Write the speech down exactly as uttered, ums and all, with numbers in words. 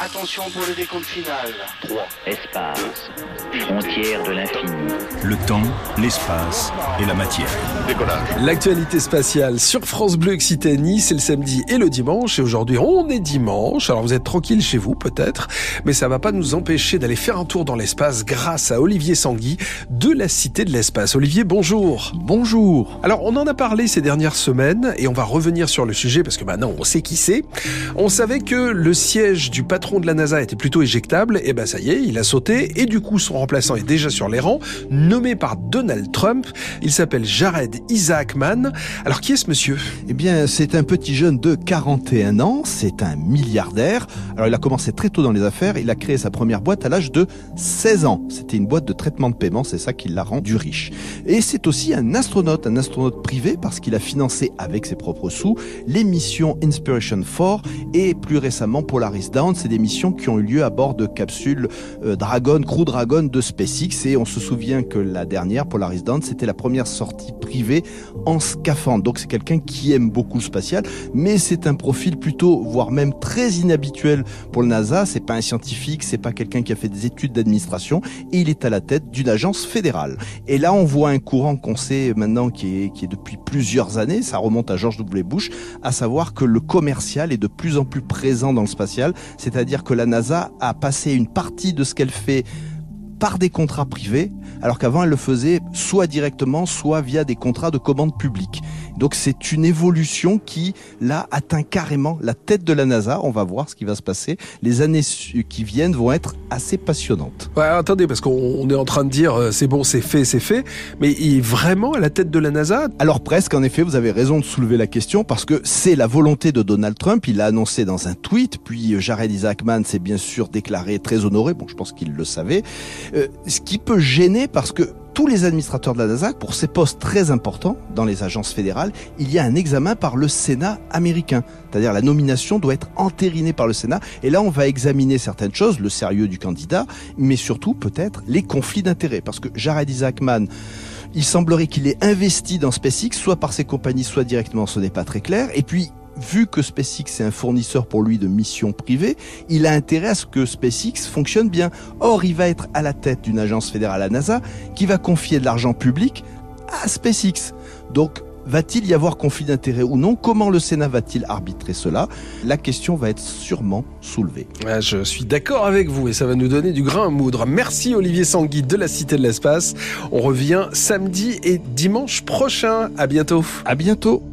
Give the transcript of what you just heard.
Attention pour le décompte final. trois. Espace. Frontière de l'infini. Le temps, l'espace et la matière. Décollage. L'actualité spatiale sur France Bleu Occitanie, c'est le samedi et le dimanche. Et aujourd'hui, on est dimanche. Alors vous êtes tranquille chez vous peut-être, mais ça va pas nous empêcher d'aller faire un tour dans l'espace grâce à Olivier Sanguy de la Cité de l'Espace. Olivier, bonjour. Bonjour. Alors on en a parlé ces dernières semaines et on va revenir sur le sujet parce que maintenant on sait qui c'est. On savait que le siège du patron de la NASA était plutôt éjectable, et ben ça y est, il a sauté et du coup son remplaçant est déjà sur les rangs, nommé par Donald Trump. Il s'appelle Jared Isaacman. Alors qui est ce monsieur ? Eh bien, c'est un petit jeune de quarante et un ans, c'est un milliardaire. Alors il a commencé très tôt dans les affaires, il a créé sa première boîte à l'âge de seize ans. C'était une boîte de traitement de paiement, c'est ça qui l'a rendu riche. Et c'est aussi un astronaute, un astronaute privé parce qu'il a financé avec ses propres sous les missions Inspiration quatre et plus récemment Polaris Dawn. C'est des missions qui ont eu lieu à bord de capsules euh, Dragon, Crew Dragon de SpaceX, et on se souvient que la dernière, Polaris Dawn, c'était la première sortie privée en scaphandre. Donc c'est quelqu'un qui aime beaucoup le spatial, mais c'est un profil plutôt, voire même très inhabituel pour le NASA. C'est pas un scientifique, c'est pas quelqu'un qui a fait des études d'administration, et il est à la tête d'une agence fédérale. Et là, on voit un courant qu'on sait maintenant qui est, qui est depuis plusieurs années, ça remonte à George W. Bush, à savoir que le commercial est de plus en plus présent dans le spatial, c'est-à-dire que la NASA a passé une partie de ce qu'elle fait par des contrats privés, alors qu'avant elle le faisait soit directement, soit via des contrats de commande publique. Donc c'est une évolution qui, là, atteint carrément la tête de la NASA. On va voir ce qui va se passer. Les années qui viennent vont être assez passionnantes. Ouais, attendez, parce qu'on est en train de dire euh, c'est bon, c'est fait, c'est fait, mais il est vraiment à la tête de la NASA ? Alors presque, en effet, vous avez raison de soulever la question, parce que c'est la volonté de Donald Trump. Il l'a annoncé dans un tweet, puis Jared Isaacman s'est bien sûr déclaré très honoré. Bon, je pense qu'il le savait. Euh, ce qui peut gêner, parce que tous les administrateurs de la NASA, pour ces postes très importants dans les agences fédérales, il y a un examen par le Sénat américain. C'est-à-dire la nomination doit être entérinée par le Sénat. Et là, on va examiner certaines choses, le sérieux du candidat, mais surtout peut-être les conflits d'intérêts. Parce que Jared Isaacman, il semblerait qu'il ait investi dans SpaceX, soit par ses compagnies, soit directement, ce n'est pas très clair. Et puis, vu que SpaceX est un fournisseur pour lui de missions privées, il a intérêt à ce que SpaceX fonctionne bien. Or, il va être à la tête d'une agence fédérale, la NASA, qui va confier de l'argent public à SpaceX. Donc, va-t-il y avoir conflit d'intérêts ou non ? Comment le Sénat va-t-il arbitrer cela ? La question va être sûrement soulevée. Ouais, je suis d'accord avec vous et ça va nous donner du grain à moudre. Merci Olivier Sanguy de la Cité de l'Espace. On revient samedi et dimanche prochain. À bientôt. À bientôt.